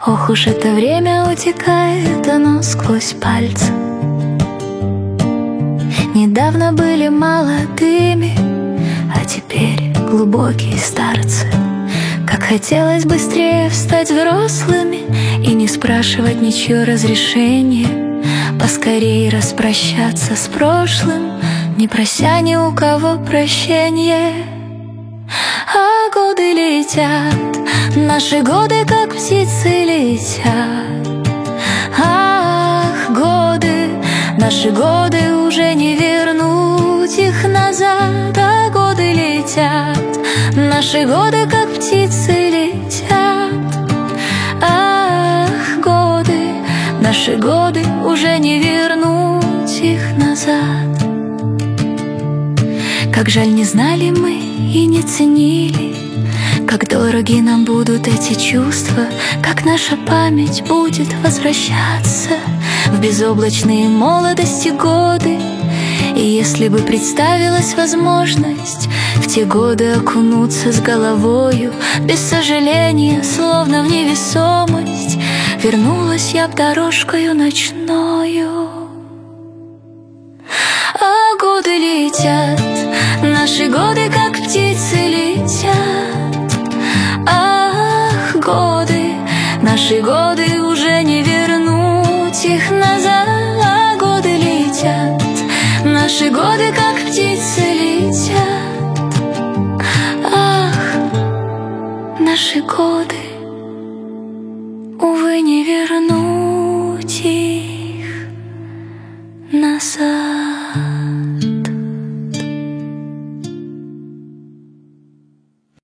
Ох уж это время утекает, оно сквозь пальцы. Недавно были молодыми, а теперь глубокие старцы. Как хотелось быстрее встать взрослыми и не спрашивать ничье разрешение, поскорей распрощаться с прошлым, не прося ни у кого прощения. А годы летят, наши годы как птицы летят. Ах, годы, наши годы уже не вернуть их назад. А годы летят, наши годы как птицы летят. Ах, годы, наши годы уже не вернуть их назад. Как жаль, не знали мы и не ценили, как дороги нам будут эти чувства, как наша память будет возвращаться в безоблачные молодости годы. И если бы представилась возможность в те годы окунуться с головою, без сожаления, словно в невесомость, вернулась я б дорожкою ночною. А годы летят, наши годы как птицы летят. Ах, годы, наши годы уже не вернуть их назад. А годы летят, наши годы как птицы летят. Ах, наши годы, увы, не вернуть их назад.